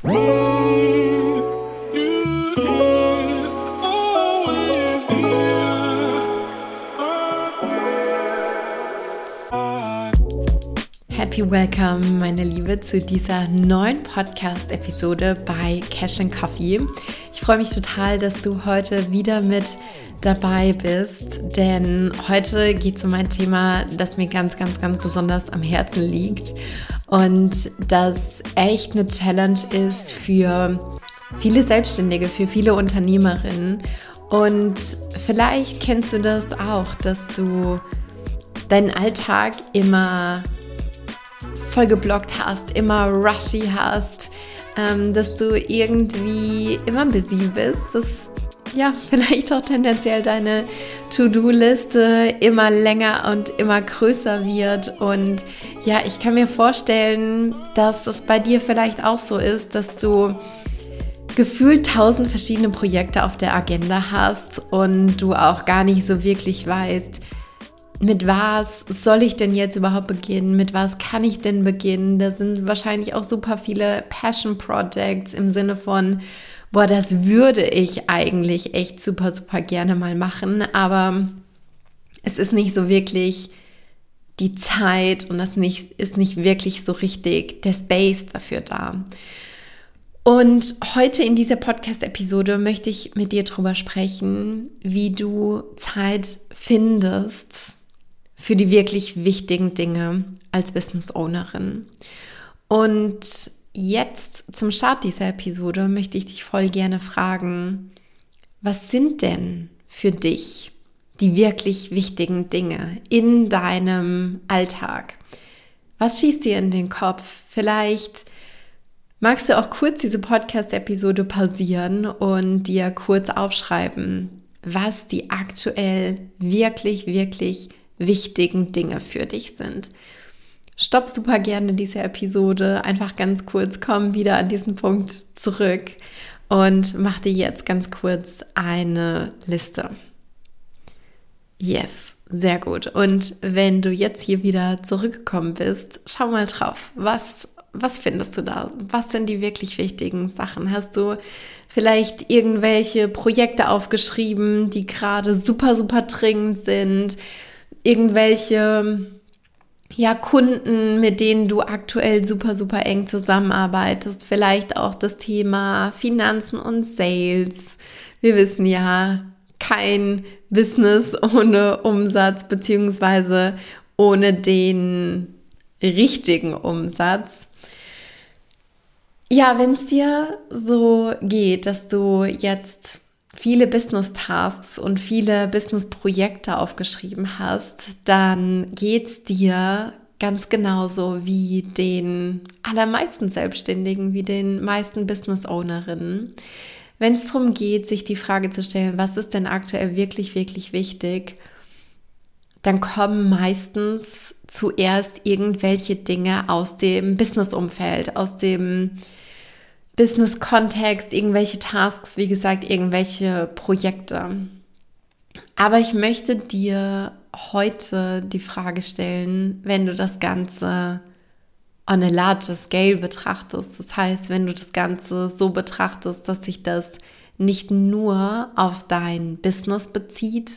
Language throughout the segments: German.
Happy Welcome, meine Liebe, zu dieser neuen Podcast-Episode bei Cash & Coffee. Ich freue mich total, dass du heute wieder mit dabei bist, denn heute geht es um ein Thema, das mir ganz besonders am Herzen liegt und das echt eine Challenge ist für viele Selbstständige, für viele Unternehmerinnen. Und vielleicht kennst du das auch, dass du deinen Alltag immer vollgeblockt hast, immer rushy hast, dass du irgendwie immer busy bist, dass vielleicht auch tendenziell deine To-Do-Liste immer länger und immer größer wird. Und ich kann mir vorstellen, dass es bei dir vielleicht auch so ist, dass du gefühlt 1000 verschiedene Projekte auf der Agenda hast und du auch gar nicht so wirklich weißt, mit was soll ich denn jetzt überhaupt beginnen? Mit was kann ich denn beginnen? Da sind wahrscheinlich auch super viele Passion Projects im Sinne von, das würde ich eigentlich echt super gerne mal machen, aber es ist nicht so wirklich die Zeit und ist nicht wirklich so richtig der Space dafür da. Und heute in dieser Podcast-Episode möchte ich mit dir drüber sprechen, wie du Zeit findest für die wirklich wichtigen Dinge als Business Ownerin. Und jetzt zum Start dieser Episode möchte ich dich voll gerne fragen, was sind denn für dich die wirklich wichtigen Dinge in deinem Alltag? Was schießt dir in den Kopf? Vielleicht magst du auch kurz diese Podcast-Episode pausieren und dir kurz aufschreiben, was die aktuell wirklich wichtigen Dinge für dich sind. Stopp super gerne diese Episode, einfach ganz kurz, komm wieder an diesen Punkt zurück und mach dir jetzt ganz kurz eine Liste. Yes, sehr gut. Und wenn du jetzt hier wieder zurückgekommen bist, schau mal drauf, was findest du da? Was sind die wirklich wichtigen Sachen? Hast du vielleicht irgendwelche Projekte aufgeschrieben, die gerade super dringend sind? Irgendwelche Kunden, mit denen du aktuell super eng zusammenarbeitest, vielleicht auch das Thema Finanzen und Sales. Wir wissen ja, kein Business ohne Umsatz beziehungsweise ohne den richtigen Umsatz. Ja, wenn es dir so geht, dass du jetzt viele Business-Tasks und viele Business-Projekte aufgeschrieben hast, dann geht es dir ganz genauso wie den allermeisten Selbstständigen, wie den meisten Business-Ownerinnen. Wenn es darum geht, sich die Frage zu stellen, was ist denn aktuell wirklich wichtig, dann kommen meistens zuerst irgendwelche Dinge aus dem Business-Umfeld, aus dem Business-Kontext, irgendwelche Tasks, wie gesagt, irgendwelche Projekte. Aber ich möchte dir heute die Frage stellen, wenn du das Ganze on a larger scale betrachtest. Das heißt, wenn du das Ganze so betrachtest, dass sich das nicht nur auf dein Business bezieht,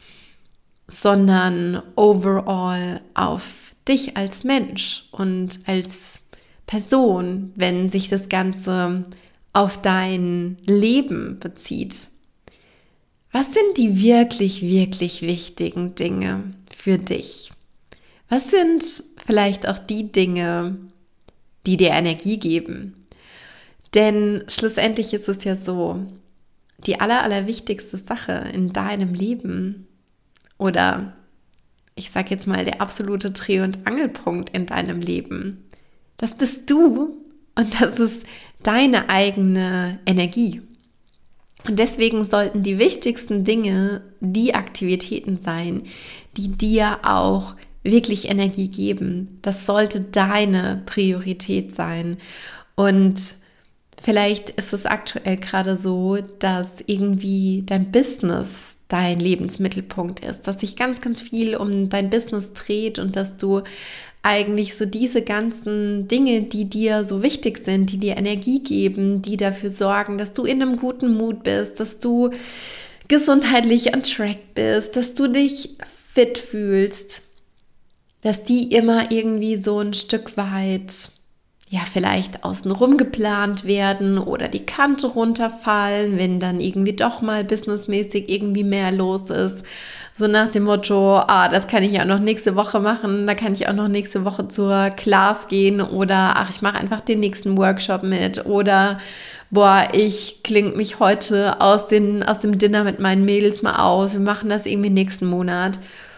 sondern overall auf dich als Mensch und als Person, wenn sich das Ganze auf dein Leben bezieht. Was sind die wirklich wichtigen Dinge für dich? Was sind vielleicht auch die Dinge, die dir Energie geben? Denn schlussendlich ist es ja so, die allerwichtigste Sache in deinem Leben oder ich sage jetzt mal der absolute Dreh- und Angelpunkt in deinem Leben, das bist du und das ist deine eigene Energie. Und deswegen sollten die wichtigsten Dinge die Aktivitäten sein, die dir auch wirklich Energie geben. Das sollte deine Priorität sein. Und vielleicht ist es aktuell gerade so, dass irgendwie dein Business dein Lebensmittelpunkt ist, dass sich ganz viel um dein Business dreht und dass du eigentlich so diese ganzen Dinge, die dir so wichtig sind, die dir Energie geben, die dafür sorgen, dass du in einem guten Mut bist, dass du gesundheitlich on track bist, dass du dich fit fühlst, dass die immer irgendwie so ein Stück weit, ja, vielleicht außenrum geplant werden oder die Kante runterfallen, wenn dann irgendwie doch mal businessmäßig irgendwie mehr los ist. So nach dem Motto, das kann ich ja noch nächste Woche machen, da kann ich auch noch nächste Woche zur Class gehen oder ich mache einfach den nächsten Workshop mit oder ich klinge mich heute aus dem Dinner mit meinen Mädels mal aus, wir machen das irgendwie nächsten Monat.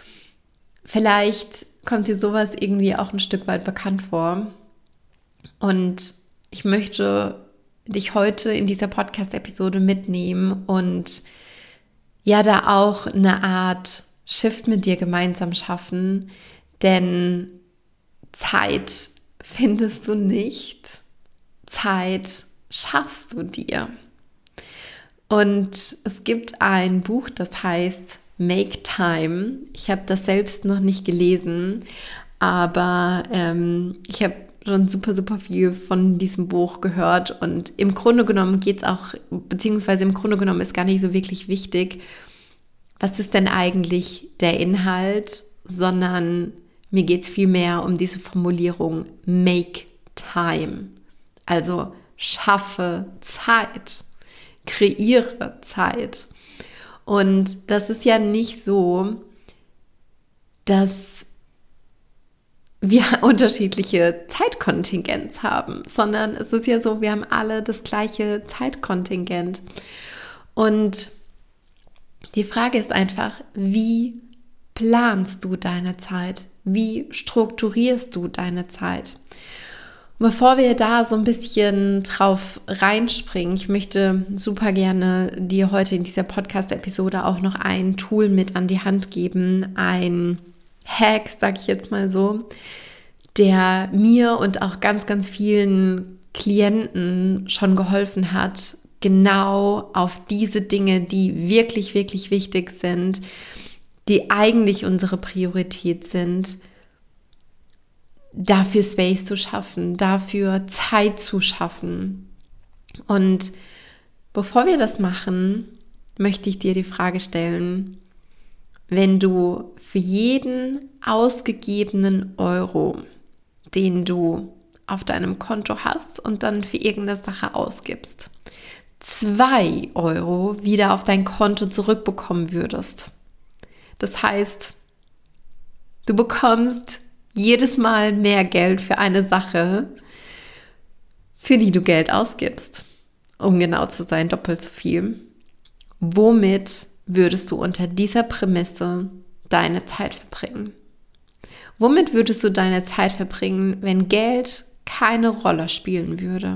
Vielleicht kommt dir sowas irgendwie auch ein Stück weit bekannt vor. Und ich möchte dich heute in dieser Podcast-Episode mitnehmen und ja, da auch eine Art Shift mit dir gemeinsam schaffen, denn Zeit findest du nicht, Zeit schaffst du dir. Und es gibt ein Buch, das heißt Make Time. Ich habe das selbst noch nicht gelesen, aber ich habe schon super, super viel von diesem Buch gehört und im Grunde genommen geht es auch, beziehungsweise im Grunde genommen ist gar nicht so wirklich wichtig, was ist denn eigentlich der Inhalt, sondern mir geht es vielmehr um diese Formulierung Make Time, also schaffe Zeit, kreiere Zeit. Und das ist ja nicht so, dass wir unterschiedliche Zeitkontingenz haben, sondern es ist ja so, wir haben alle das gleiche Zeitkontingent. Und die Frage ist einfach, wie planst du deine Zeit? Wie strukturierst du deine Zeit? Und bevor wir da so ein bisschen drauf reinspringen, ich möchte super gerne dir heute in dieser Podcast-Episode auch noch ein Tool mit an die Hand geben, ein Hack, sag ich jetzt mal so, der mir und auch ganz, ganz vielen Klienten schon geholfen hat, genau auf diese Dinge, die wirklich, wirklich wichtig sind, die eigentlich unsere Priorität sind, dafür Space zu schaffen, dafür Zeit zu schaffen. Und bevor wir das machen, möchte ich dir die Frage stellen, wenn du für jeden ausgegebenen Euro, den du auf deinem Konto hast und dann für irgendeine Sache ausgibst, 2 Euro wieder auf dein Konto zurückbekommen würdest. Das heißt, du bekommst jedes Mal mehr Geld für eine Sache, für die du Geld ausgibst. Um genau zu sein, doppelt so viel. Womit würdest du unter dieser Prämisse deine Zeit verbringen? Womit würdest du deine Zeit verbringen, wenn Geld keine Rolle spielen würde?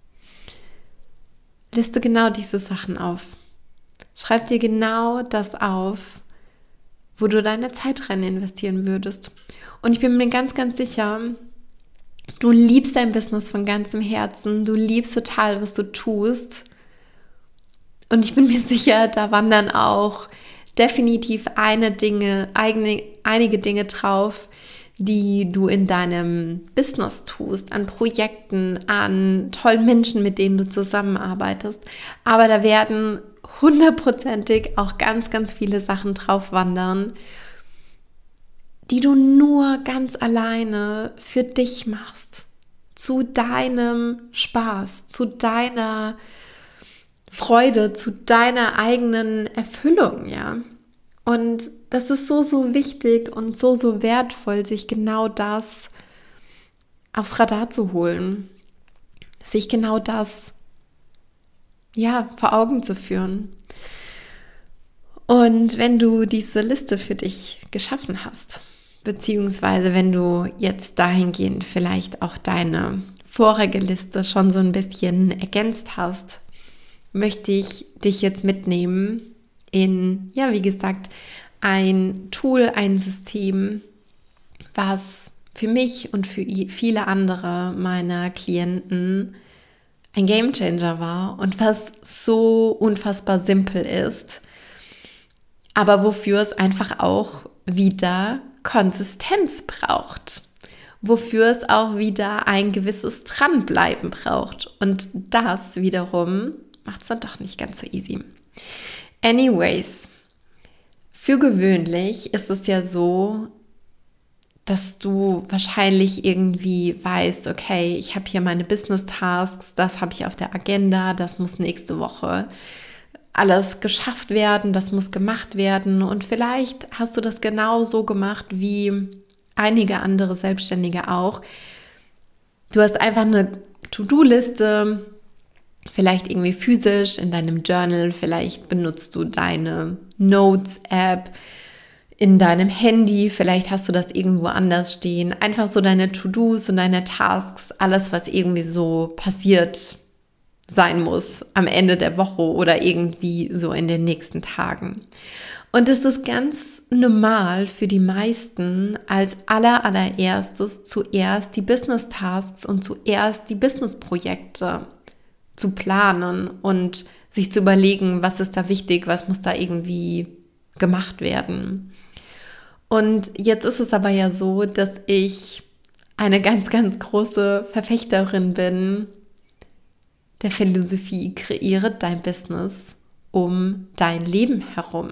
Liste genau diese Sachen auf. Schreib dir genau das auf, wo du deine Zeit rein investieren würdest. Und ich bin mir ganz, ganz sicher, du liebst dein Business von ganzem Herzen, du liebst total, was du tust. Und ich bin mir sicher, da wandern auch definitiv einige Dinge drauf, die du in deinem Business tust, an Projekten, an tollen Menschen, mit denen du zusammenarbeitest. Aber da werden 100%ig auch ganz, ganz viele Sachen drauf wandern, die du nur ganz alleine für dich machst, zu deinem Spaß, zu deiner Freude, zu deiner eigenen Erfüllung, ja. Und das ist so, so wichtig und so, so wertvoll, sich genau das aufs Radar zu holen, sich genau das, ja, vor Augen zu führen. Und wenn du diese Liste für dich geschaffen hast, beziehungsweise wenn du jetzt dahingehend vielleicht auch deine vorige Liste schon so ein bisschen ergänzt hast, möchte ich dich jetzt mitnehmen in, ja, wie gesagt, ein Tool, ein System, was für mich und für viele andere meiner Klienten ein Gamechanger war und was so unfassbar simpel ist, aber wofür es einfach auch wieder Konsistenz braucht. wofür es auch wieder ein gewisses Dranbleiben braucht. Und das wiederum macht es dann doch nicht ganz so easy. Anyways, für gewöhnlich ist es ja so, dass du wahrscheinlich irgendwie weißt, okay, ich habe hier meine Business Tasks, das habe ich auf der Agenda, das muss nächste Woche alles geschafft werden, das muss gemacht werden. Und vielleicht hast du das genau so gemacht wie einige andere Selbstständige auch. Du hast einfach eine To-Do-Liste, vielleicht irgendwie physisch in deinem Journal, vielleicht benutzt du deine Notes-App in deinem Handy, vielleicht hast du das irgendwo anders stehen. Einfach so deine To-Dos und deine Tasks, alles, was irgendwie so passiert sein muss am Ende der Woche oder irgendwie so in den nächsten Tagen. Und es ist ganz normal für die meisten, als allererstes zuerst die Business-Tasks und zuerst die Business-Projekte zu planen und sich zu überlegen, was ist da wichtig, was muss da irgendwie gemacht werden. Und jetzt ist es aber ja so, dass ich eine ganz, ganz große Verfechterin bin der Philosophie, kreiere dein Business um dein Leben herum.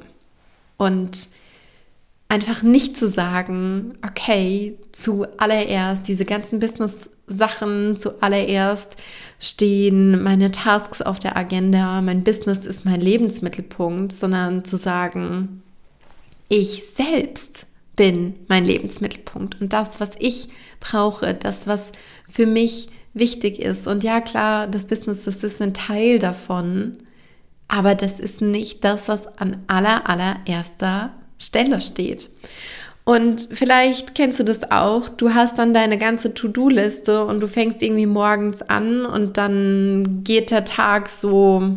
Und einfach nicht zu sagen, okay, zuallererst diese ganzen Business-Sachen, zuallererst stehen meine Tasks auf der Agenda, mein Business ist mein Lebensmittelpunkt, sondern zu sagen, ich selbst bin mein Lebensmittelpunkt und das, was ich brauche, das, was für mich wichtig ist. Und ja, klar, das Business, das ist ein Teil davon, aber das ist nicht das, was an allererster Stelle steht. Und vielleicht kennst du das auch, du hast dann deine ganze To-Do-Liste und du fängst irgendwie morgens an und dann geht der Tag so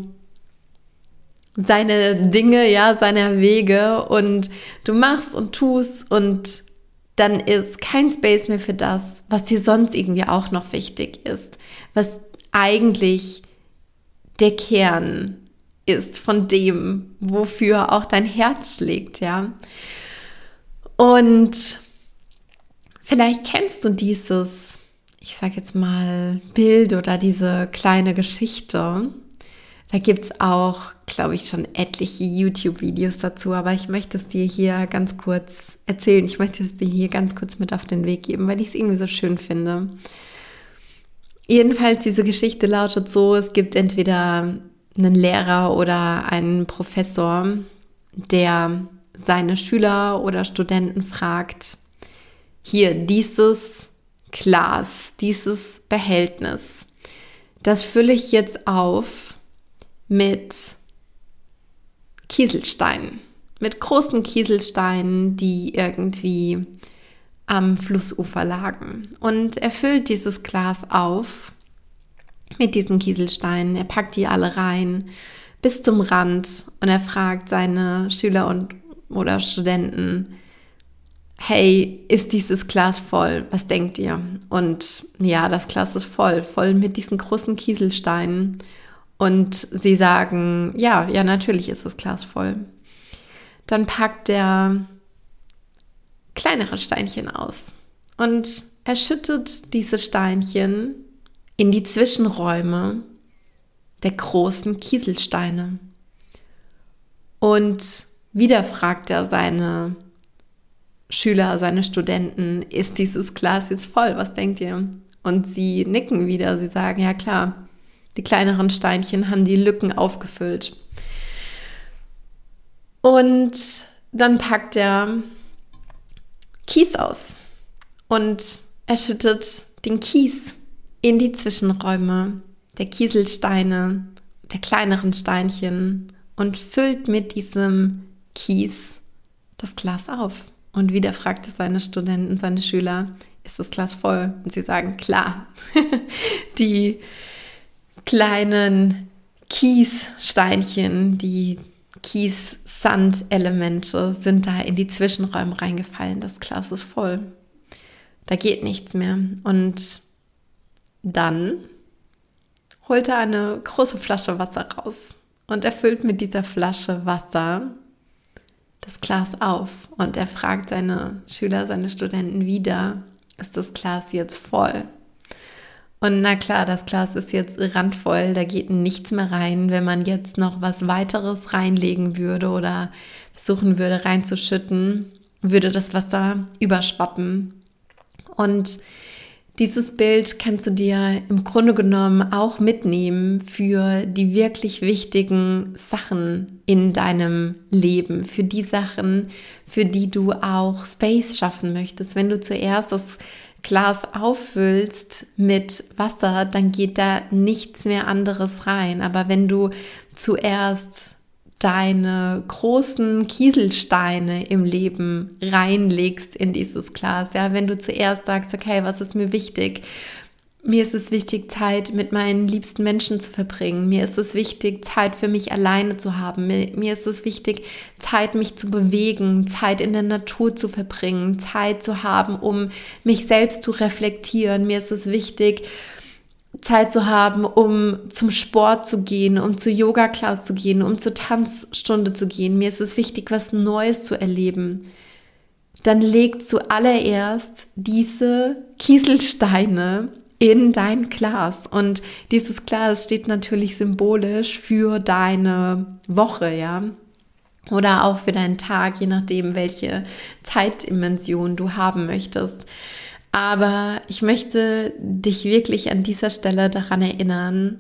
seine Dinge, ja, seine Wege und du machst und tust und dann ist kein Space mehr für das, was dir sonst irgendwie auch noch wichtig ist, was eigentlich der Kern ist von dem, wofür auch dein Herz schlägt, ja. Und vielleicht kennst du dieses, ich sage jetzt mal, Bild oder diese kleine Geschichte. Da gibt es auch, glaube ich, schon etliche YouTube-Videos dazu, aber ich möchte es dir hier ganz kurz erzählen. Ich möchte es dir hier ganz kurz mit auf den Weg geben, weil ich es irgendwie so schön finde. Jedenfalls, diese Geschichte lautet so, es gibt entweder einen Lehrer oder einen Professor, der seine Schüler oder Studenten fragt, hier, dieses Glas, dieses Behältnis, das fülle ich jetzt auf mit Kieselsteinen, mit großen Kieselsteinen, die irgendwie am Flussufer lagen. Und er füllt dieses Glas auf mit diesen Kieselsteinen. Er packt die alle rein bis zum Rand und er fragt seine Schüler oder Studenten, hey, ist dieses Glas voll? Was denkt ihr? Und ja, das Glas ist voll mit diesen großen Kieselsteinen. Und sie sagen, ja, natürlich ist das Glas voll. Dann packt er kleinere Steinchen aus und er schüttet diese Steinchen in die Zwischenräume der großen Kieselsteine. Und wieder fragt er seine Schüler, seine Studenten, ist dieses Glas jetzt voll? Was denkt ihr? Und sie nicken wieder, sie sagen, ja klar, die kleineren Steinchen haben die Lücken aufgefüllt. Und dann packt er Kies aus und er schüttet den Kies in die Zwischenräume der Kieselsteine, der kleineren Steinchen und füllt mit diesem Kies das Glas auf. Und wieder fragt er seine Studenten, seine Schüler, ist das Glas voll? Und sie sagen, klar, die kleinen Kiessteinchen, die Kies-Sand-Elemente sind da in die Zwischenräume reingefallen. Das Glas ist voll. Da geht nichts mehr. Und dann holt er eine große Flasche Wasser raus und er füllt mit dieser Flasche Wasser das Glas auf. Und er fragt seine Schüler, seine Studenten wieder, ist das Glas jetzt voll. Und na klar, das Glas ist jetzt randvoll, da geht nichts mehr rein. Wenn man jetzt noch was weiteres reinlegen würde oder versuchen würde reinzuschütten, würde das Wasser überschwappen. Und dieses Bild kannst du dir im Grunde genommen auch mitnehmen für die wirklich wichtigen Sachen in deinem Leben, für die Sachen, für die du auch Space schaffen möchtest. Wenn du zuerst das Glas auffüllst mit Wasser, dann geht da nichts mehr anderes rein. Aber wenn du zuerst deine großen Kieselsteine im Leben reinlegst in dieses Glas, ja, wenn du zuerst sagst, okay, was ist mir wichtig? Mir ist es wichtig, Zeit mit meinen liebsten Menschen zu verbringen. Mir ist es wichtig, Zeit für mich alleine zu haben. Mir ist es wichtig, Zeit mich zu bewegen, Zeit in der Natur zu verbringen, Zeit zu haben, um mich selbst zu reflektieren. Mir ist es wichtig, Zeit zu haben, um zum Sport zu gehen, um zur Yoga-Class zu gehen, um zur Tanzstunde zu gehen. Mir ist es wichtig, was Neues zu erleben. Dann leg zuallererst diese Kieselsteine in dein Glas. Und dieses Glas steht natürlich symbolisch für deine Woche, ja. Oder auch für deinen Tag, je nachdem, welche Zeitdimension du haben möchtest. Aber ich möchte dich wirklich an dieser Stelle daran erinnern,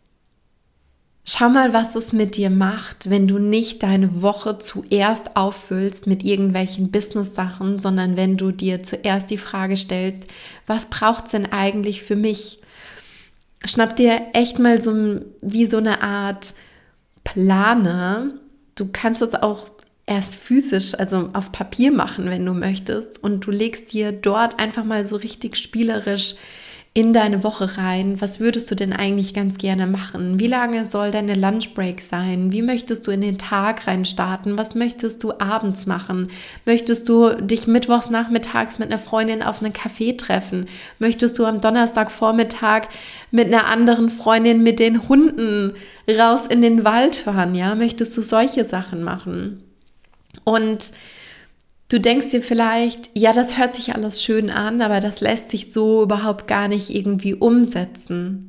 schau mal, was es mit dir macht, wenn du nicht deine Woche zuerst auffüllst mit irgendwelchen Business-Sachen, sondern wenn du dir zuerst die Frage stellst, was braucht es denn eigentlich für mich? Schnapp dir echt mal wie so eine Art Planer. Du kannst es auch erst physisch, also auf Papier machen, wenn du möchtest. Und du legst dir dort einfach mal so richtig spielerisch in deine Woche rein. Was würdest du denn eigentlich ganz gerne machen? Wie lange soll deine Lunchbreak sein? Wie möchtest du in den Tag rein starten? Was möchtest du abends machen? Möchtest du dich mittwochs nachmittags mit einer Freundin auf einen Café treffen? Möchtest du am Donnerstagvormittag mit einer anderen Freundin mit den Hunden raus in den Wald fahren? Ja? Möchtest du solche Sachen machen? Und du denkst dir vielleicht, ja, das hört sich alles schön an, aber das lässt sich so überhaupt gar nicht irgendwie umsetzen.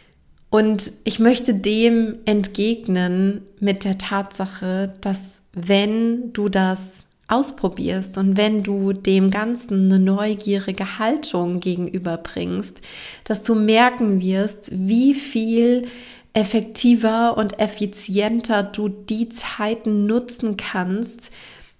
Und ich möchte dem entgegnen mit der Tatsache, dass wenn du das ausprobierst und wenn du dem Ganzen eine neugierige Haltung gegenüberbringst, dass du merken wirst, wie viel effektiver und effizienter du die Zeiten nutzen kannst,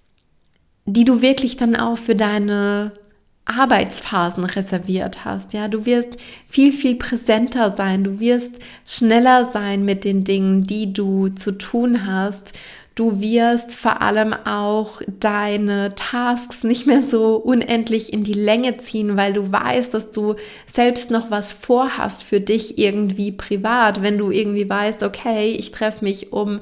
die du wirklich dann auch für deine Arbeitsphasen reserviert hast. Ja, du wirst viel, viel präsenter sein, du wirst schneller sein mit den Dingen, die du zu tun hast. Du wirst vor allem auch deine Tasks nicht mehr so unendlich in die Länge ziehen, weil du weißt, dass du selbst noch was vorhast für dich irgendwie privat. Wenn du irgendwie weißt, okay, ich treffe mich um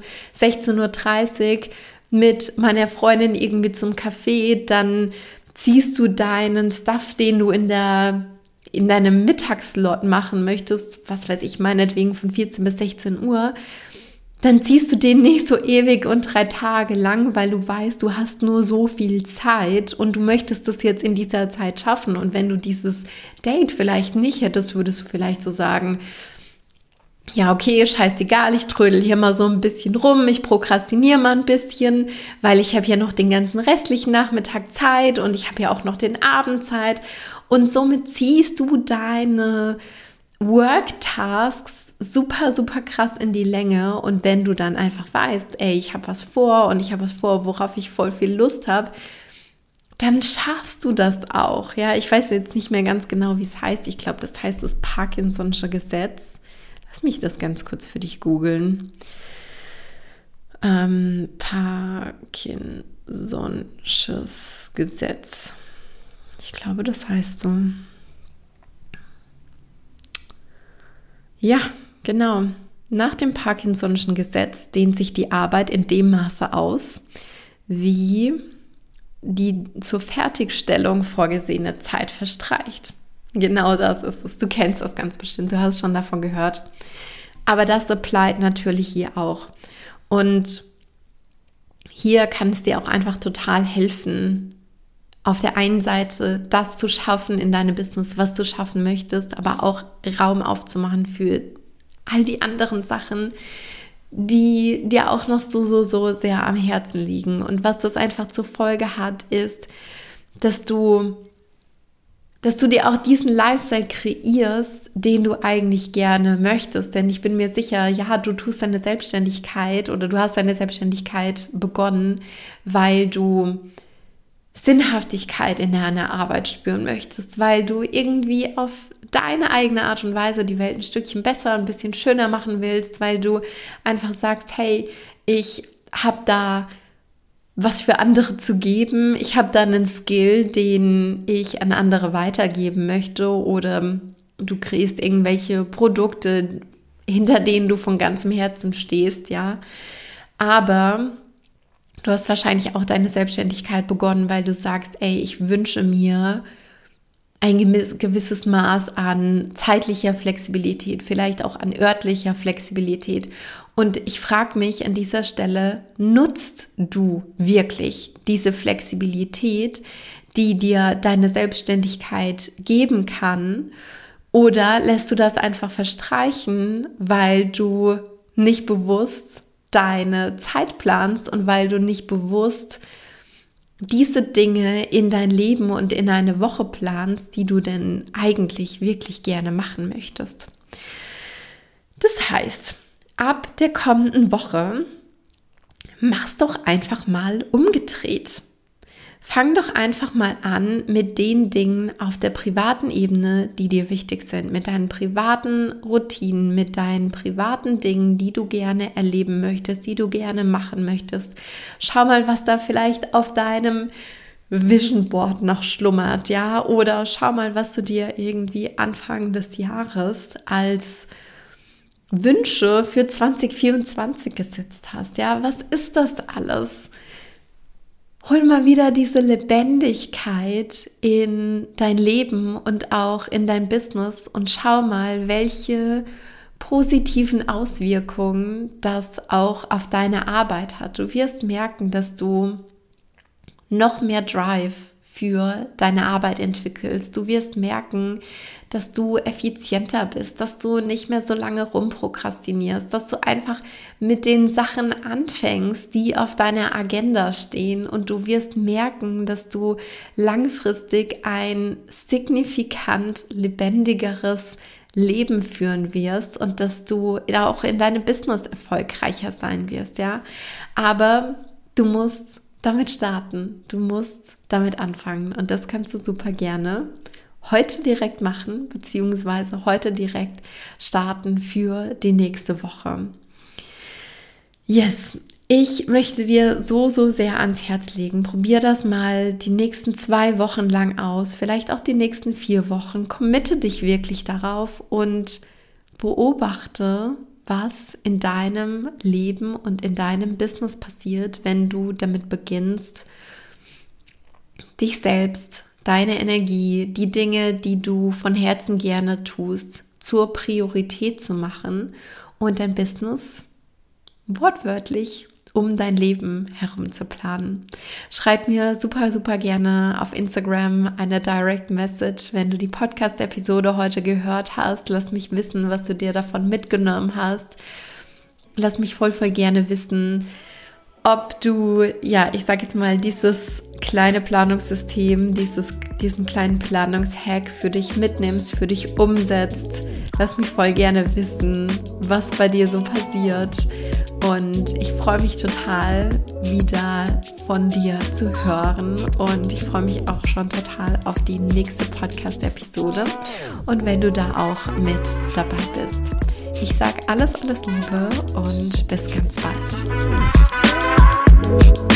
16:30 Uhr mit meiner Freundin irgendwie zum Café, dann ziehst du deinen Stuff, den du in deinem Mittagslot machen möchtest, was weiß ich, meinetwegen von 14 bis 16 Uhr, dann ziehst du den nicht so ewig und 3 Tage lang, weil du weißt, du hast nur so viel Zeit und du möchtest das jetzt in dieser Zeit schaffen. Und wenn du dieses Date vielleicht nicht hättest, würdest du vielleicht so sagen, ja, okay, scheißegal, ich trödel hier mal so ein bisschen rum, ich prokrastiniere mal ein bisschen, weil ich habe ja noch den ganzen restlichen Nachmittag Zeit und ich habe ja auch noch den Abend Zeit. Und somit ziehst du deine Work-Tasks super, super krass in die Länge. Und wenn du dann einfach weißt, ey, ich habe was vor und ich habe was vor, worauf ich voll viel Lust habe, dann schaffst du das auch. Ja, ich weiß jetzt nicht mehr ganz genau, wie es heißt. Ich glaube, das heißt das Parkinson'sche Gesetz. Lass mich das ganz kurz für dich googeln. Parkinson'sches Gesetz. Ich glaube, das heißt so. Ja, genau. Nach dem Parkinson'schen Gesetz dehnt sich die Arbeit in dem Maße aus, wie die zur Fertigstellung vorgesehene Zeit verstreicht. Genau das ist es. Du kennst das ganz bestimmt, du hast schon davon gehört. Aber das applied natürlich hier auch. Und hier kann es dir auch einfach total helfen, auf der einen Seite das zu schaffen in deinem Business, was du schaffen möchtest, aber auch Raum aufzumachen für all die anderen Sachen, die dir auch noch so sehr am Herzen liegen. Und was das einfach zur Folge hat, ist, dass du dir auch diesen Lifestyle kreierst, den du eigentlich gerne möchtest. Denn ich bin mir sicher, ja, du tust deine Selbstständigkeit oder du hast deine Selbstständigkeit begonnen, weil du Sinnhaftigkeit in deiner Arbeit spüren möchtest, weil du irgendwie auf deine eigene Art und Weise die Welt ein Stückchen besser, ein bisschen schöner machen willst, weil du einfach sagst, hey, ich habe da was für andere zu geben, ich habe da einen Skill, den ich an andere weitergeben möchte, oder du kreierst irgendwelche Produkte, hinter denen du von ganzem Herzen stehst, ja, aber du hast wahrscheinlich auch deine Selbstständigkeit begonnen, weil du sagst, ey, ich wünsche mir ein gewisses Maß an zeitlicher Flexibilität, vielleicht auch an örtlicher Flexibilität. Und ich frage mich an dieser Stelle, nutzt du wirklich diese Flexibilität, die dir deine Selbstständigkeit geben kann? Oder lässt du das einfach verstreichen, weil du nicht bewusst deine Zeit planst und weil du nicht bewusst diese Dinge in dein Leben und in eine Woche planst, die du denn eigentlich wirklich gerne machen möchtest. Das heißt, ab der kommenden Woche mach's doch einfach mal umgedreht. Fang doch einfach mal an mit den Dingen auf der privaten Ebene, die dir wichtig sind, mit deinen privaten Routinen, mit deinen privaten Dingen, die du gerne erleben möchtest, die du gerne machen möchtest. Schau mal, was da vielleicht auf deinem Vision Board noch schlummert, ja, oder schau mal, was du dir irgendwie Anfang des Jahres als Wünsche für 2024 gesetzt hast, ja, was ist das alles? Hol mal wieder diese Lebendigkeit in dein Leben und auch in dein Business und schau mal, welche positiven Auswirkungen das auch auf deine Arbeit hat. Du wirst merken, dass du noch mehr Drive für deine Arbeit entwickelst. Du wirst merken, dass du effizienter bist, dass du nicht mehr so lange rumprokrastinierst, dass du einfach mit den Sachen anfängst, die auf deiner Agenda stehen, und du wirst merken, dass du langfristig ein signifikant lebendigeres Leben führen wirst und dass du auch in deinem Business erfolgreicher sein wirst, ja. Aber du musst damit starten, du musst damit anfangen, und das kannst du super gerne heute direkt machen, beziehungsweise heute direkt starten für die nächste Woche. Yes, ich möchte dir so sehr ans Herz legen. Probier das mal die nächsten 2 Wochen lang aus, vielleicht auch die nächsten 4 Wochen. Committe dich wirklich darauf und beobachte, was in deinem Leben und in deinem Business passiert, wenn du damit beginnst, dich selbst, deine Energie, die Dinge, die du von Herzen gerne tust, zur Priorität zu machen und dein Business wortwörtlich um dein Leben herum zu planen. Schreib mir super gerne auf Instagram eine Direct Message, wenn du die Podcast-Episode heute gehört hast. Lass mich wissen, was du dir davon mitgenommen hast. Lass mich voll gerne wissen, ob du, ja, ich sage jetzt mal, dieses kleine Planungssystem, diesen kleinen Planungshack für dich mitnimmst, für dich umsetzt. Lass mich voll gerne wissen, was bei dir so passiert. Und ich freue mich total, wieder von dir zu hören. Und ich freue mich auch schon total auf die nächste Podcast-Episode. Und wenn du da auch mit dabei bist. Ich sage alles Liebe und bis ganz bald.